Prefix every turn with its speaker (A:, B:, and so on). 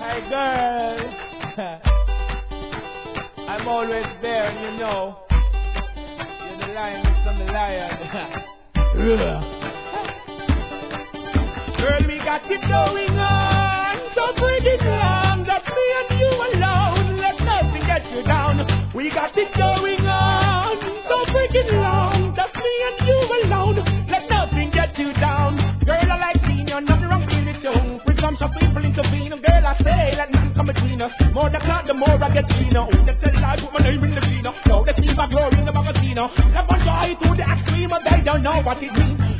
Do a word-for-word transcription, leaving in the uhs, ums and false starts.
A: Hey girl, I'm always there, and you know, you're the lion, I'm the lion. Girl, we got it going on, so pretty long, just me and you alone, let nothing get you down. We got it going on, so pretty long, just me and you alone, let nothing get you down. Girl, I like seeing you, nothing wrong with it too. Bring some people intervene, girl, I say, let nothing come between us. More the clock, the more I get cleaner. Oh, they tell I put my name in the cleaner. No, they see my glory in the magazine. Never try to the extreme, they don't know what it means.